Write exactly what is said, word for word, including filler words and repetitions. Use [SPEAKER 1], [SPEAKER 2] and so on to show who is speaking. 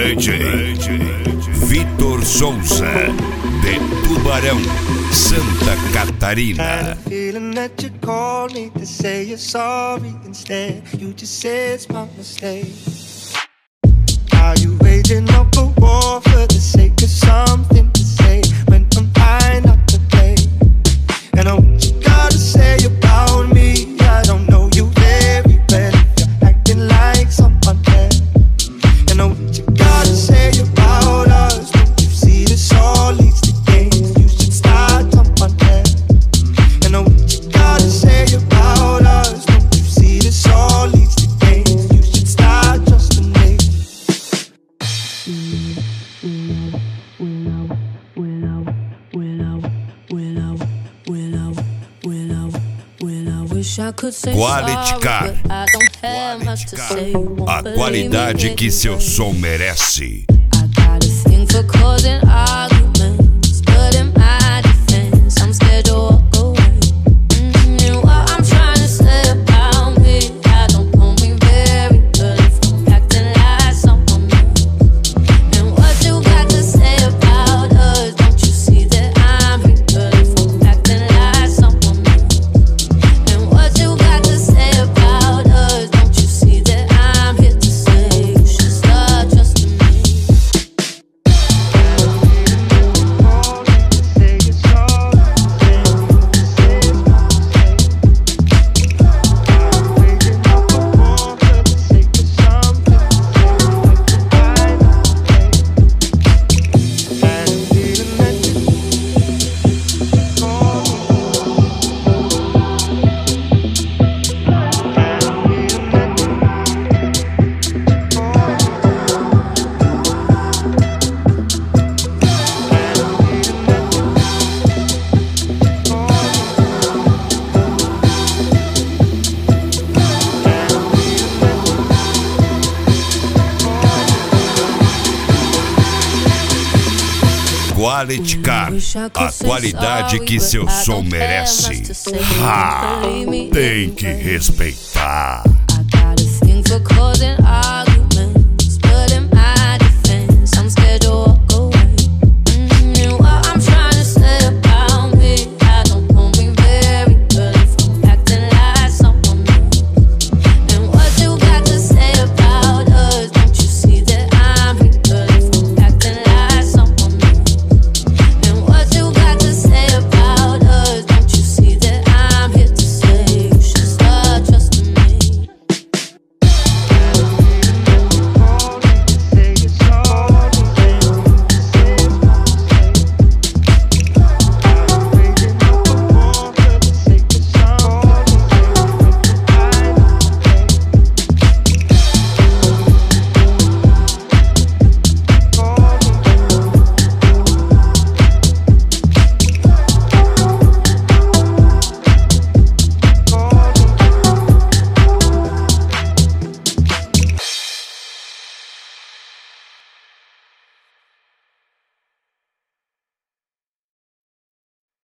[SPEAKER 1] D J Vitor Souza, de Tubarão, Santa Catarina.
[SPEAKER 2] Feeling that you called me to say you're sorry instead. You just said it's my mistake. Are you waging up a war for the sake of something to say when I'm trying not to play? And oh, what you gotta say about me? I don't know you very well if you're acting like someone else. And oh, what you gotta say about us? Don't you see this all leads to games? You should start someone else. And oh, what you gotta say about us? Don't you see this all leads to games? You should start just a name.
[SPEAKER 1] Quality Car. A qualidade que seu som merece. Quality Car, a qualidade que seu som merece. Ah, tem que respeitar.
[SPEAKER 3] I got a thing for causing